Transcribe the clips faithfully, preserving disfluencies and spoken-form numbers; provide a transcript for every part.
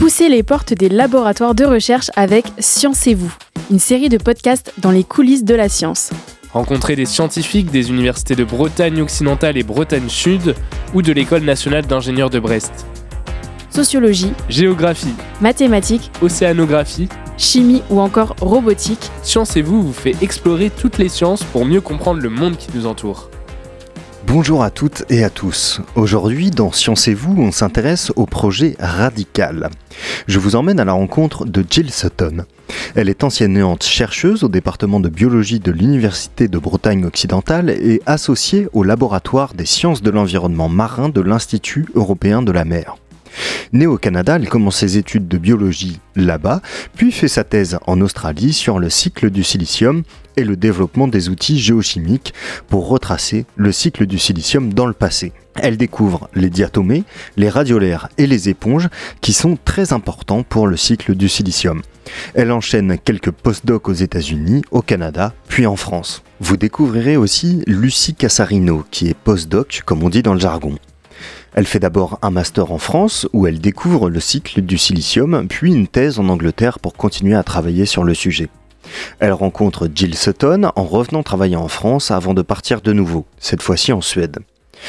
Poussez les portes des laboratoires de recherche avec Sciencez-vous, une série de podcasts dans les coulisses de la science. Rencontrez des scientifiques des universités de Bretagne occidentale et Bretagne sud ou de l'École nationale d'ingénieurs de Brest. Sociologie, géographie, mathématiques, océanographie, chimie ou encore robotique. Sciencez-vous vous fait explorer toutes les sciences pour mieux comprendre le monde qui nous entoure. Bonjour à toutes et à tous. Aujourd'hui, dans Sciencez-vous, on s'intéresse au projet Radical. Je vous emmène à la rencontre de Jill Sutton. Elle est enseignante chercheuse au département de biologie de l'Université de Bretagne occidentale et associée au laboratoire des sciences de l'environnement marin de l'Institut européen de la mer. Née au Canada, elle commence ses études de biologie là-bas, puis fait sa thèse en Australie sur le cycle du silicium et le développement des outils géochimiques pour retracer le cycle du silicium dans le passé. Elle découvre les diatomées, les radiolaires et les éponges qui sont très importants pour le cycle du silicium. Elle enchaîne quelques post-docs aux États-Unis, au Canada, puis en France. Vous découvrirez aussi Lucie Cassarino, qui est post-doc, comme on dit dans le jargon. Elle fait d'abord un master en France où elle découvre le cycle du silicium, puis une thèse en Angleterre pour continuer à travailler sur le sujet. Elle rencontre Jill Sutton en revenant travailler en France avant de partir de nouveau, cette fois-ci en Suède.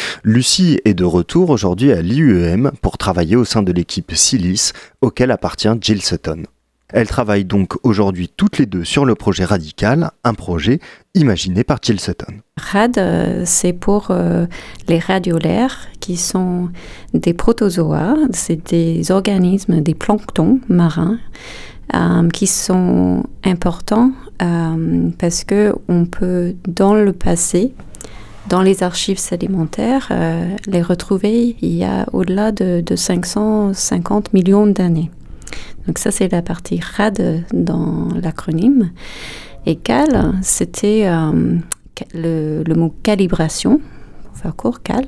Lucie est de retour aujourd'hui à l'I U E M pour travailler au sein de l'équipe Silice auquel appartient Jill Sutton. Elles travaillent donc aujourd'hui toutes les deux sur le projet Radical, un projet imaginé par Jill Sutton. Rad, euh, c'est pour euh, les radiolaires qui sont des protozoa, c'est des organismes, des planctons marins euh, qui sont importants euh, parce qu'on peut, dans le passé, dans les archives sédimentaires, euh, les retrouver il y a au-delà de, de cinq cent cinquante millions d'années. Donc ça, c'est la partie Rad dans l'acronyme. Et Cal, c'était euh, le, le mot calibration, pour faire court, Cal,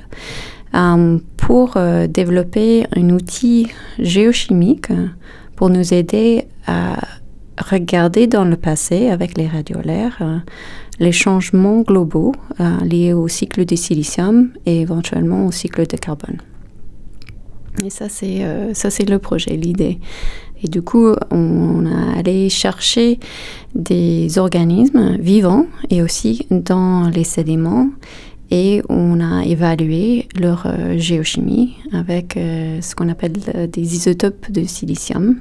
euh, pour euh, développer un outil géochimique pour nous aider à regarder dans le passé, avec les radiolaires, euh, les changements globaux euh, liés au cycle du silicium et éventuellement au cycle de carbone. Et ça, c'est, euh, ça, c'est le projet, l'idée. Et du coup, on a allé chercher des organismes vivants et aussi dans les sédiments et on a évalué leur euh, géochimie avec euh, ce qu'on appelle euh, des isotopes de silicium.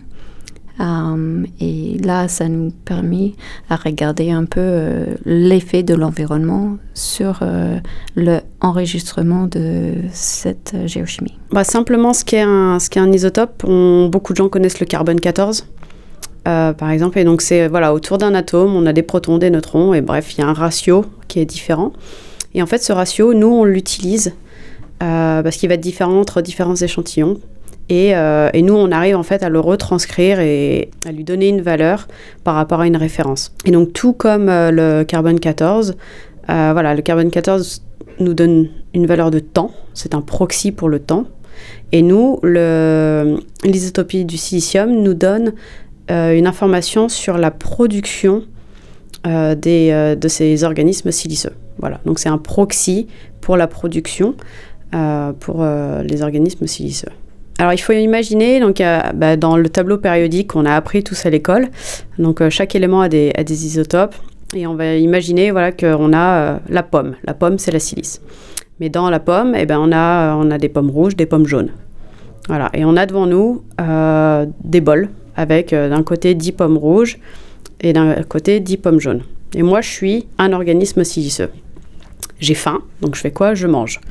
Um, et là, ça nous a permis à regarder un peu euh, l'effet de l'environnement sur euh, l'enregistrement de cette euh, géochimie. Bah, simplement, ce qu'est un, ce qu'est un isotope, on, beaucoup de gens connaissent le carbone quatorze, euh, par exemple. Et donc, c'est voilà, autour d'un atome, on a des protons, des neutrons, et bref, il y a un ratio qui est différent. Et en fait, ce ratio, nous, on l'utilise euh, parce qu'il va être différent entre différents échantillons. Et, euh, et nous, on arrive en fait à le retranscrire et à lui donner une valeur par rapport à une référence. Et donc, tout comme euh, le carbone quatorze, euh, voilà, le carbone quatorze nous donne une valeur de temps. C'est un proxy pour le temps. Et nous, le, l'isotopie du silicium nous donne euh, une information sur la production euh, des, euh, de ces organismes siliceux. Voilà, donc c'est un proxy pour la production euh, pour euh, les organismes siliceux. Alors, il faut imaginer, donc, euh, bah, dans le tableau périodique qu'on a appris tous à l'école, donc euh, chaque élément a des, a des isotopes, et on va imaginer voilà, qu'on a euh, la pomme. La pomme, c'est la silice. Mais dans la pomme, eh ben, on, a, on a des pommes rouges, des pommes jaunes. Voilà. Et on a devant nous euh, des bols, avec euh, d'un côté dix pommes rouges, et d'un côté dix pommes jaunes. Et moi, je suis un organisme siliceux. J'ai faim, donc je fais quoi ? Je mange.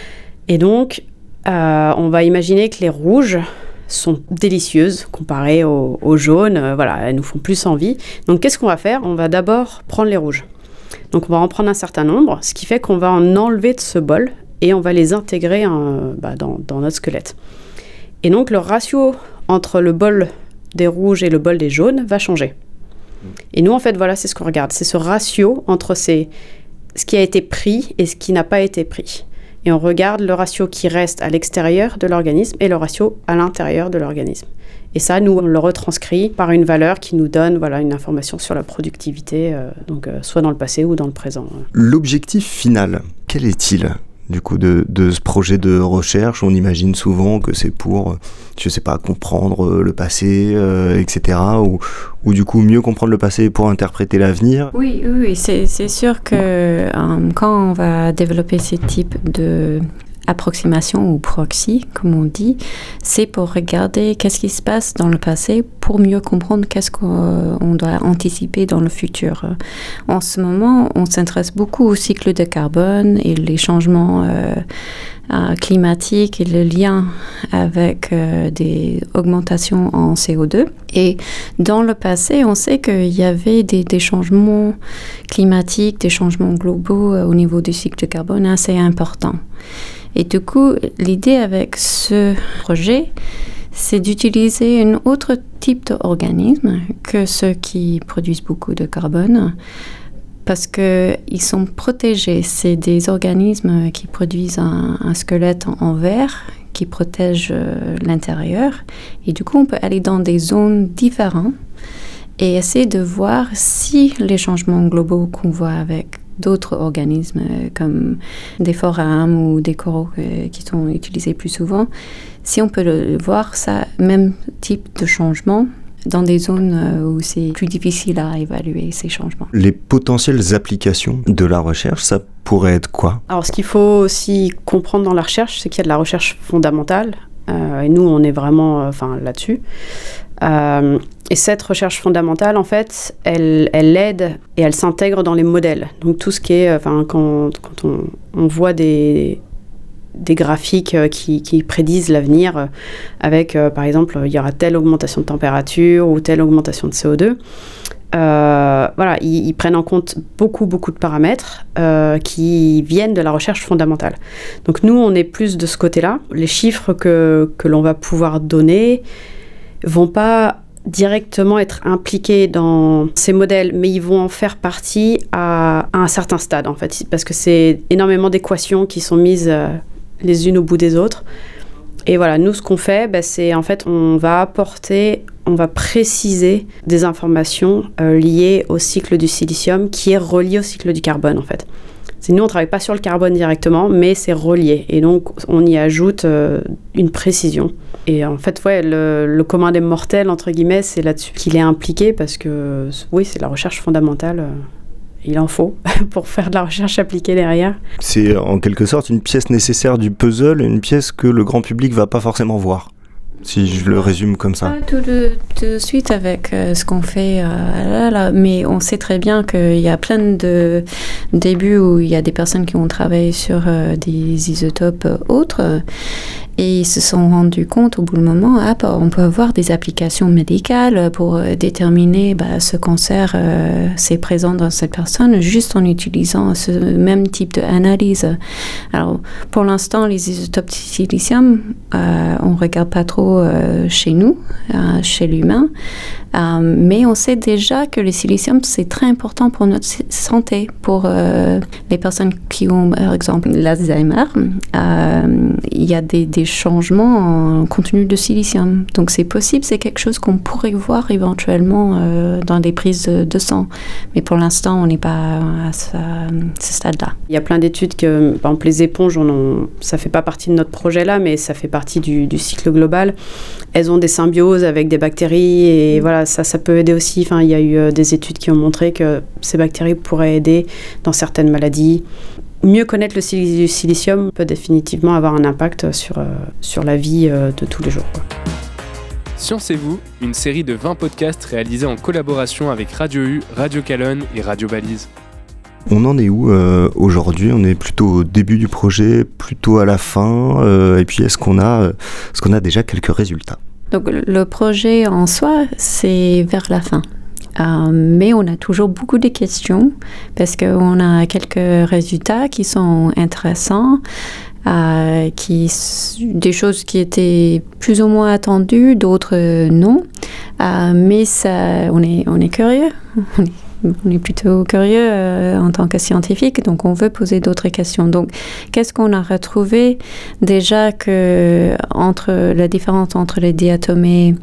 Et donc, Euh, on va imaginer que les rouges sont délicieuses comparées aux, aux jaunes. Euh, voilà, elles nous font plus envie. Donc, qu'est-ce qu'on va faire ? On va d'abord prendre les rouges. Donc, on va en prendre un certain nombre, ce qui fait qu'on va en enlever de ce bol et on va les intégrer euh, bah, dans, dans notre squelette. Et donc, le ratio entre le bol des rouges et le bol des jaunes va changer. Et nous, en fait, voilà, c'est ce qu'on regarde. C'est ce ratio entre ces, ce qui a été pris et ce qui n'a pas été pris. Et on regarde le ratio qui reste à l'extérieur de l'organisme et le ratio à l'intérieur de l'organisme. Et ça, nous, on le retranscrit par une valeur qui nous donne voilà, une information sur la productivité, euh, donc, euh, soit dans le passé ou dans le présent. L'objectif final, quel est-il ? du coup, de, de ce projet de recherche? On imagine souvent que c'est pour, je sais pas, comprendre le passé, euh, et cetera. Ou, ou du coup, mieux comprendre le passé pour interpréter l'avenir. Oui, oui, c'est, c'est sûr que euh, quand on va développer ce type de approximation ou proxy, comme on dit, c'est pour regarder qu'est-ce qui se passe dans le passé pour mieux comprendre qu'est-ce qu'on doit anticiper dans le futur. En ce moment, on s'intéresse beaucoup au cycle de carbone et les changements euh, euh, climatiques et le lien avec euh, des augmentations en C O deux. Et dans le passé, on sait qu'il y avait des, des changements climatiques, des changements globaux euh, au niveau du cycle de carbone assez importants. Et du coup, l'idée avec ce projet, c'est d'utiliser un autre type d'organisme que ceux qui produisent beaucoup de carbone, parce qu'ils sont protégés. C'est des organismes qui produisent un, un squelette en, en verre qui protège euh, l'intérieur. Et du coup, on peut aller dans des zones différentes et essayer de voir si les changements globaux qu'on voit avec d'autres organismes euh, comme des forames ou des coraux euh, qui sont utilisés plus souvent, si on peut le voir, ça, même type de changement dans des zones euh, où c'est plus difficile à évaluer ces changements. Les potentielles applications de la recherche, ça pourrait être quoi? Alors, ce qu'il faut aussi comprendre dans la recherche, c'est qu'il y a de la recherche fondamentale, euh, et nous, on est vraiment enfin, là-dessus. Euh, et cette recherche fondamentale, en fait, elle, elle aide et elle s'intègre dans les modèles. Donc tout ce qui est, enfin, quand, quand on, on voit des, des graphiques qui, qui prédisent l'avenir, avec, euh, par exemple, il y aura telle augmentation de température ou telle augmentation de C O deux. Euh, voilà, ils, ils prennent en compte beaucoup, beaucoup de paramètres euh, qui viennent de la recherche fondamentale. Donc nous, on est plus de ce côté-là. Les chiffres que, que l'on va pouvoir donner vont pas directement être impliqués dans ces modèles, mais ils vont en faire partie à, à un certain stade, en fait, parce que c'est énormément d'équations qui sont mises euh, les unes au bout des autres. Et voilà, nous, ce qu'on fait, bah, c'est en fait, on va apporter, on va préciser des informations euh, liées au cycle du silicium qui est relié au cycle du carbone, en fait. C'est, nous, on ne travaille pas sur le carbone directement, mais c'est relié. Et donc, on y ajoute euh, une précision. Et en fait, ouais, le, le commun des mortels, entre guillemets, c'est là-dessus qu'il est impliqué parce que, oui, c'est la recherche fondamentale. Euh, il en faut pour faire de la recherche appliquée derrière. C'est en quelque sorte une pièce nécessaire du puzzle, une pièce que le grand public ne va pas forcément voir, si je le résume comme ça. Pas tout de, tout de suite avec euh, ce qu'on fait euh, là, là, mais on sait très bien qu'il y a plein de débuts où il y a des personnes qui ont travaillé sur euh, des isotopes euh, autres euh, et ils se sont rendus compte au bout du moment, ah, bah, on peut avoir des applications médicales pour euh, déterminer bah, ce cancer euh, c'est présent dans cette personne juste en utilisant ce même type d'analyse. Alors pour l'instant, les isotopes de silicium, euh, on ne regarde pas trop Euh, chez nous, euh, chez l'humain, euh, mais on sait déjà que le silicium c'est très important pour notre santé, pour euh, les personnes qui ont par exemple l'Alzheimer. Euh, il y a des, des changements en contenu de silicium, donc c'est possible, c'est quelque chose qu'on pourrait voir éventuellement euh, dans des prises de, de sang, mais pour l'instant on n'est pas à ce, ce stade-là. Il y a plein d'études que, par exemple, les éponges, on en, ça fait pas partie de notre projet là, mais ça fait partie du, du cycle global. Elles ont des symbioses avec des bactéries et voilà, ça, ça peut aider aussi. Enfin, il y a eu euh, des études qui ont montré que ces bactéries pourraient aider dans certaines maladies. Mieux connaître le sil- silicium peut définitivement avoir un impact sur, euh, sur la vie euh, de tous les jours, quoi. Science et vous, une série de vingt podcasts réalisés en collaboration avec Radio U, Radio Calonne et Radio Balise. On en est où euh, aujourd'hui? On est plutôt au début du projet, plutôt à la fin, euh, et puis est-ce qu'on a, euh, est-ce qu'on a déjà quelques résultats? Donc le projet en soi, c'est vers la fin. Euh, mais on a toujours beaucoup de questions parce qu'on a quelques résultats qui sont intéressants, euh, qui, des choses qui étaient plus ou moins attendues, d'autres non. Euh, mais ça, on est, on est curieux. On est On est plutôt curieux euh, en tant que scientifique, donc on veut poser d'autres questions. Donc, qu'est-ce qu'on a retrouvé? Déjà que entre la différence entre les diatomées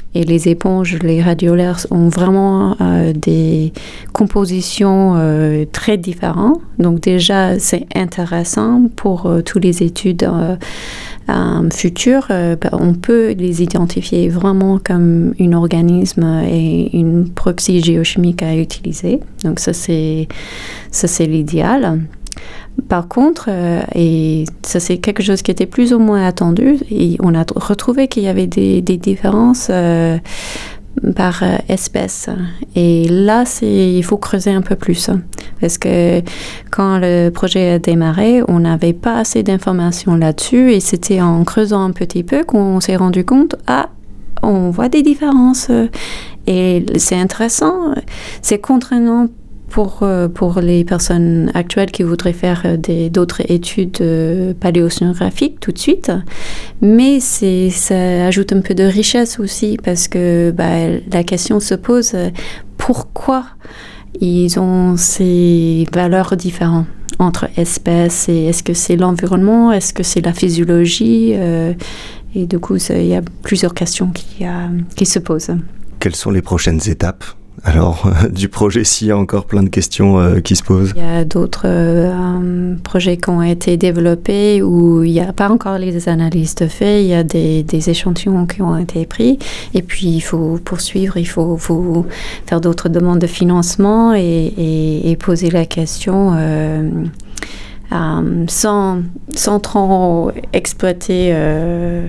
Et les éponges, les radiolaires ont vraiment euh, des compositions euh, très différentes. Donc déjà, c'est intéressant pour euh, toutes les études euh, euh, futures. Euh, on peut les identifier vraiment comme un organisme et une proxy géochimique à utiliser. Donc ça, c'est, ça, c'est l'idéal. Par contre, euh, et ça c'est quelque chose qui était plus ou moins attendu, et on a retrouvé qu'il y avait des, des différences euh, par euh, espèce. Et là, c'est, il faut creuser un peu plus. Parce que quand le projet a démarré, on n'avait pas assez d'informations là-dessus, et c'était en creusant un petit peu qu'on s'est rendu compte, ah, on voit des différences. Et c'est intéressant, c'est contraignant Pour, pour les personnes actuelles qui voudraient faire des, d'autres études euh, paléocénographiques tout de suite. Mais c'est, ça ajoute un peu de richesse aussi parce que bah, la question se pose, pourquoi ils ont ces valeurs différentes entre espèces et est-ce que c'est l'environnement, est-ce que c'est la physiologie euh, et du coup, il y a plusieurs questions qui, euh, qui se posent. Quelles sont les prochaines étapes ? Alors, euh, du projet, s'il y a encore plein de questions euh, qui se posent. Il y a d'autres euh, projets qui ont été développés où il n'y a pas encore les analyses de fait, il y a des, des échantillons qui ont été pris. Et puis, il faut poursuivre, il faut, faut faire d'autres demandes de financement et, et, et poser la question euh, euh, sans, sans trop exploiter... Euh,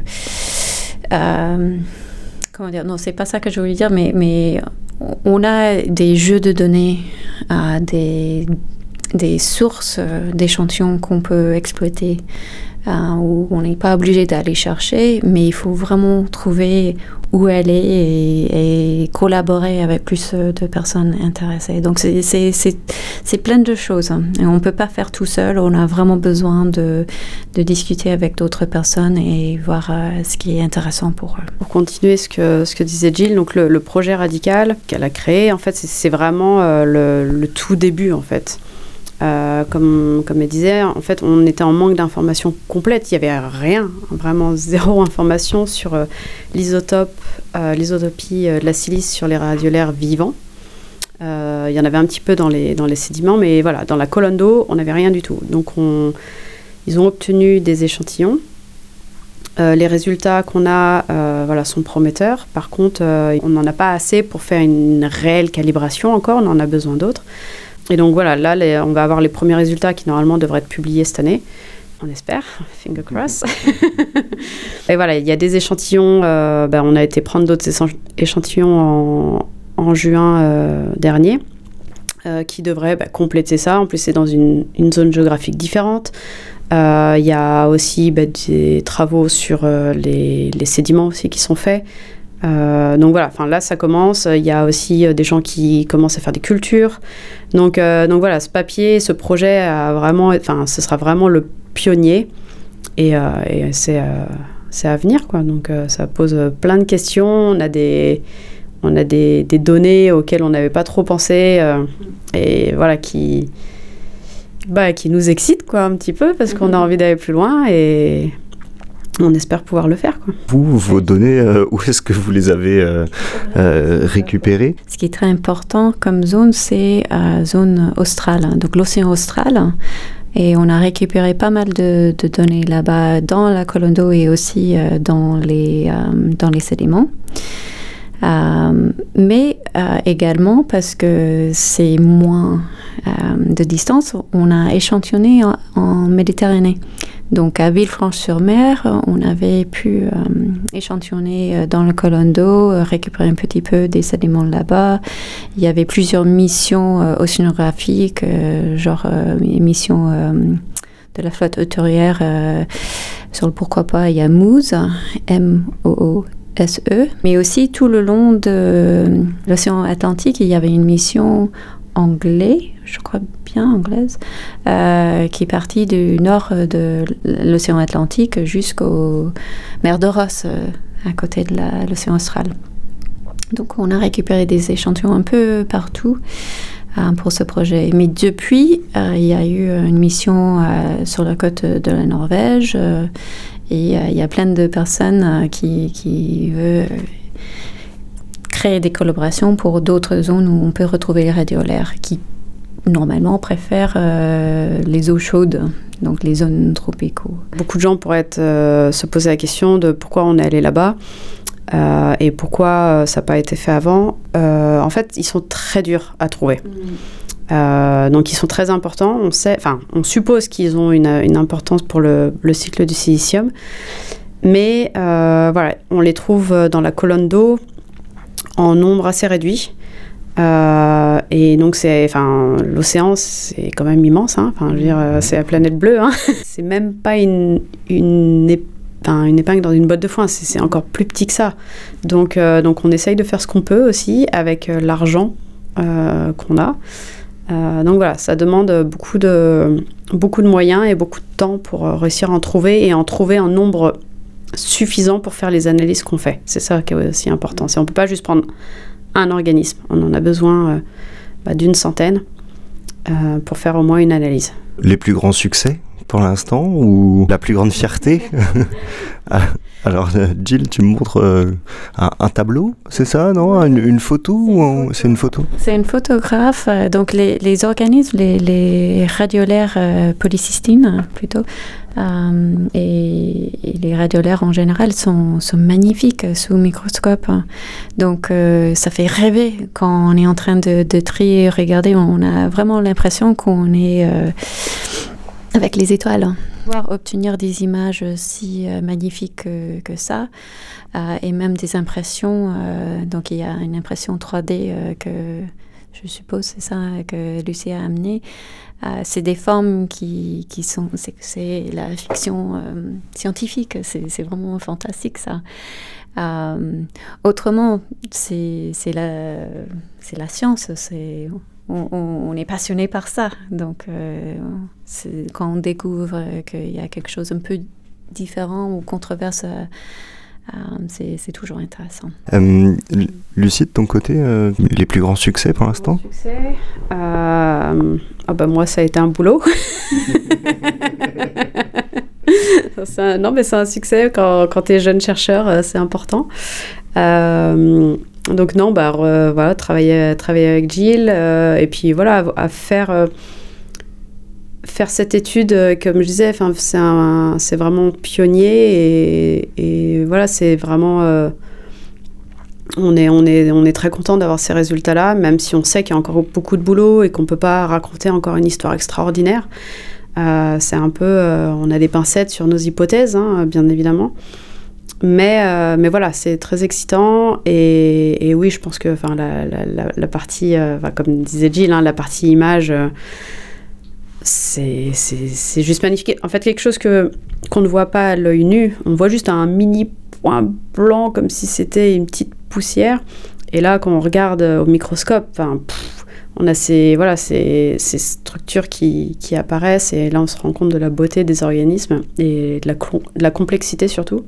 euh, comment dire ? Non, c'est pas ça que je voulais dire, mais... mais on a des jeux de données, euh, des, des sources euh, d'échantillons qu'on peut exploiter, euh, où on n'est pas obligé d'aller chercher, mais il faut vraiment trouver où elle est et, et collaborer avec plus de personnes intéressées. Donc c'est, c'est, c'est, c'est plein de choses. Et on ne peut pas faire tout seul, on a vraiment besoin de, de discuter avec d'autres personnes et voir euh, ce qui est intéressant pour eux. Pour continuer ce que, ce que disait Jill, donc le, le projet Radical qu'elle a créé, en fait, c'est, c'est vraiment euh, le, le tout début, en fait. Euh, comme, comme elle disait, en fait, on était en manque d'informations complètes. Il n'y avait rien, vraiment zéro information sur euh, l'isotope, euh, l'isotopie euh, de la silice sur les radiolaires vivants. Euh, il y en avait un petit peu dans les, dans les sédiments, mais voilà, dans la colonne d'eau, on n'avait rien du tout. Donc, on, ils ont obtenu des échantillons. Euh, les résultats qu'on a euh, voilà, sont prometteurs. Par contre, euh, on n'en a pas assez pour faire une réelle calibration encore. On en a besoin d'autres. Et donc voilà, là, les, on va avoir les premiers résultats qui normalement devraient être publiés cette année. On espère, finger cross. Et voilà, il y a des échantillons. Euh, ben, on a été prendre d'autres échantillons en, en juin euh, dernier euh, qui devraient ben, compléter ça. En plus, c'est dans une, une zone géographique différente. Il euh, y a aussi ben, des travaux sur euh, les, les sédiments aussi qui sont faits. Euh, donc voilà, enfin là ça commence. Il y a aussi euh, des gens qui commencent à faire des cultures. Donc euh, donc voilà, ce papier, ce projet a vraiment, enfin ce sera vraiment le pionnier et, euh, et c'est euh, c'est à venir quoi. Donc euh, ça pose plein de questions. On a des on a des, des données auxquelles on n'avait pas trop pensé euh, et voilà qui bah qui nous excitent quoi un petit peu parce qu'on a envie d'aller plus loin et on espère pouvoir le faire, quoi. Vous, vos données, euh, où est-ce que vous les avez euh, euh, récupérées ? Ce qui est très important comme zone, c'est la euh, zone australe, donc l'océan austral. Et on a récupéré pas mal de, de données là-bas dans la colonne d'eau et aussi euh, dans, les, euh, dans les sédiments. Euh, mais euh, également parce que c'est moins euh, de distance, on a échantillonné en, en Méditerranée. Donc à Villefranche-sur-Mer, on avait pu euh, échantillonner dans la colonne d'eau, récupérer un petit peu des sédiments là-bas. Il y avait plusieurs missions euh, océanographiques, euh, genre euh, une mission euh, de la flotte hauturière euh, sur le pourquoi pas, il y a Moose, M O O S E, mais aussi tout le long de l'océan Atlantique, il y avait une mission anglaise, je crois bien anglaise, euh, qui est partie du nord de l'océan Atlantique jusqu'aux mers de Ross, euh, à côté de la, l'océan austral. Donc on a récupéré des échantillons un peu partout euh, pour ce projet. Mais depuis, euh, il y a eu une mission euh, sur la côte de la Norvège euh, et euh, il y a plein de personnes euh, qui, qui veulent créer des collaborations pour d'autres zones où on peut retrouver les radiolaires qui, normalement, préfèrent euh, les eaux chaudes, donc les zones tropicaux. Beaucoup de gens pourraient être, euh, se poser la question de pourquoi on est allé là-bas euh, et pourquoi ça n'a pas été fait avant. Euh, en fait, ils sont très durs à trouver. Mmh. Euh, donc, ils sont très importants. On sait, enfin, on suppose qu'ils ont une, une importance pour le, le cycle du silicium. Mais euh, voilà, on les trouve dans la colonne d'eau en nombre assez réduit. Euh, et donc, c'est, enfin, l'océan, c'est quand même immense. Hein. Enfin, je veux dire, c'est la planète bleue. Hein. C'est même pas une, une, ép- enfin, une épingle dans une botte de foin. C'est, c'est encore plus petit que ça. Donc, euh, donc, on essaye de faire ce qu'on peut aussi avec euh, l'argent euh, qu'on a. Euh, donc voilà, ça demande beaucoup de, beaucoup de moyens et beaucoup de temps pour euh, réussir à en trouver et en trouver un nombre suffisant pour faire les analyses qu'on fait. C'est ça qui est aussi important. C'est, on ne peut pas juste prendre un organisme. On en a besoin euh, bah, d'une centaine euh, pour faire au moins une analyse. Les plus grands succès pour l'instant ou la plus grande fierté? Alors, Jill, tu me montres euh, un, un tableau, c'est ça, non? Une, une photo ou un, c'est une photo? C'est une photographe. Donc, les, les organismes, les, les radiolaires euh, polycystines, plutôt, euh, et, et les radiolaires en général sont, sont magnifiques sous microscope. Donc, euh, ça fait rêver quand on est en train de, de trier, regarder. On a vraiment l'impression qu'on est euh, avec les étoiles. Pouvoir obtenir des images si euh, magnifiques que, que ça, euh, et même des impressions. Euh, donc, il y a une impression trois D euh, que je suppose c'est ça que Lucie a amené. Euh, c'est des formes qui, qui sont... C'est, c'est la fiction euh, scientifique. C'est, c'est vraiment fantastique, ça. Euh, autrement, c'est, c'est, la, c'est la science. C'est... On, on, on est passionné par ça. Donc, euh, c'est, quand on découvre qu'il y a quelque chose un peu différent ou controversé, euh, c'est, c'est toujours intéressant. Euh, Lucie, de ton côté, euh, les plus grands succès pour l'instant? Les plus grands succès euh, ah bah moi, ça a été un boulot. c'est un, non, mais c'est un succès. Quand, quand tu es jeune chercheur, c'est important. Euh, Donc non, bah, euh, voilà, travailler, travailler avec Jill, euh, et puis voilà, à, à faire, euh, faire cette étude, euh, comme je disais, c'est, un, c'est vraiment pionnier, et, et voilà, c'est vraiment... Euh, on, est, on, est, on est très content d'avoir ces résultats-là, même si on sait qu'il y a encore beaucoup de boulot et qu'on ne peut pas raconter encore une histoire extraordinaire. Euh, c'est un peu... Euh, on a des pincettes sur nos hypothèses, hein, bien évidemment. Mais, euh, mais voilà, c'est très excitant et, et oui, je pense que la, la, la, la partie, euh, comme disait Jill, hein, la partie image, euh, c'est, c'est, c'est juste magnifique. En fait, quelque chose que, qu'on ne voit pas à l'œil nu, on voit juste un mini point blanc comme si c'était une petite poussière. Et là, quand on regarde au microscope, pff, on a ces, voilà, ces, ces structures qui, qui apparaissent et là, on se rend compte de la beauté des organismes et de la, de la complexité surtout.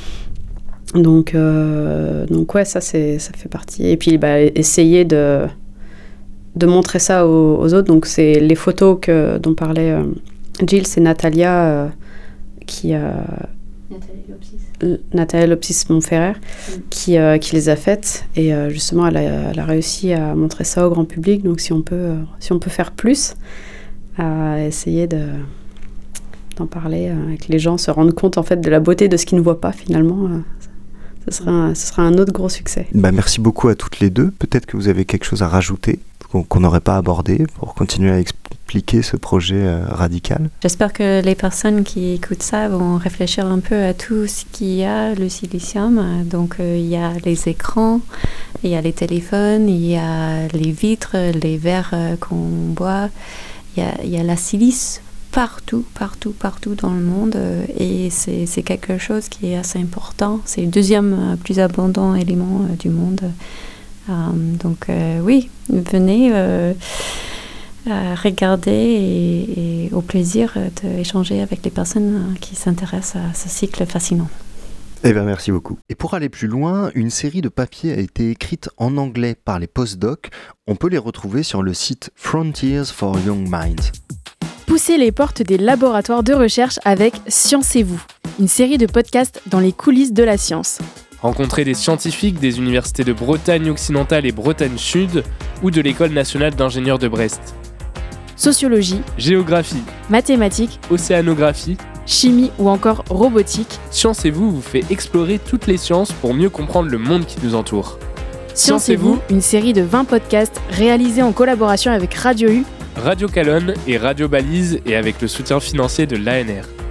Donc, euh, donc ouais, ça, c'est, ça fait partie. Et puis, bah, essayer de, de montrer ça aux, aux autres. Donc, c'est les photos que, dont parlait euh, Jill, c'est Natalia euh, qui... Euh, Nathalie Lopsis. Nathalie Lopsis Montferrer, mm. qui, euh, qui les a faites. Et euh, justement, elle a, elle a réussi à montrer ça au grand public. Donc, si on peut, euh, si on peut faire plus, à essayer de... d'en parler, euh, que les gens se rendent compte, en fait, de la beauté de ce qu'ils ne voient pas, finalement. Euh, Ce sera, un, ce sera un autre gros succès. Bah, merci beaucoup à toutes les deux. Peut-être que vous avez quelque chose à rajouter qu'on n'aurait pas abordé pour continuer à expliquer ce projet euh, radical. J'espère que les personnes qui écoutent ça vont réfléchir un peu à tout ce qu'il y a, le silicium. Donc, euh, il y a les écrans, il y a les téléphones, il y a les vitres, les verres euh, qu'on boit, il y a, il y a la silice partout, partout, partout dans le monde, euh, et c'est, c'est quelque chose qui est assez important. C'est le deuxième euh, plus abondant élément euh, du monde. Euh, donc euh, oui, venez euh, euh, regarder et, et au plaisir d'échanger avec les personnes qui s'intéressent à ce cycle fascinant. Eh bien, merci beaucoup. Et pour aller plus loin, une série de papiers a été écrite en anglais par les postdocs. On peut les retrouver sur le site Frontiers for Young Minds. Poussez les portes des laboratoires de recherche avec Science et vous, une série de podcasts dans les coulisses de la science. Rencontrez des scientifiques des universités de Bretagne occidentale et Bretagne Sud ou de l'École nationale d'ingénieurs de Brest. Sociologie, Géographie, mathématiques, océanographie, chimie ou encore robotique. Science et vous vous fait explorer toutes les sciences pour mieux comprendre le monde qui nous entoure. Science et vous, une série de vingt podcasts réalisés en collaboration avec Radio U, Radio Calonne et Radio Balise et avec le soutien financier de l'A N R.